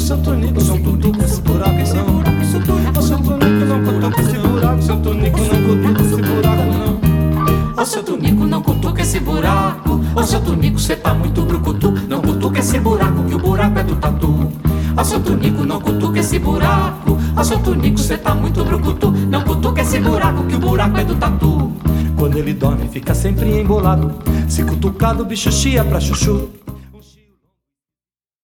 seu tunico, não cutuca esse buraco, não. O seu tunico não cutuca esse buraco, seu tunico não cutuca esse buraco, não. Ô seu tunico, não cutuca esse buraco. Ô seu tunico, cê tá muito brucutu. Não cutuca esse buraco, que o buraco é do tatu. Ô seu tunico, não cutuca esse buraco. Ô seu tunico, cê tá muito brucutu. Não cutuca esse buraco, que o buraco é do tatu. Quando ele dorme fica sempre embolado. Se cutucado o bicho chia pra chuchu.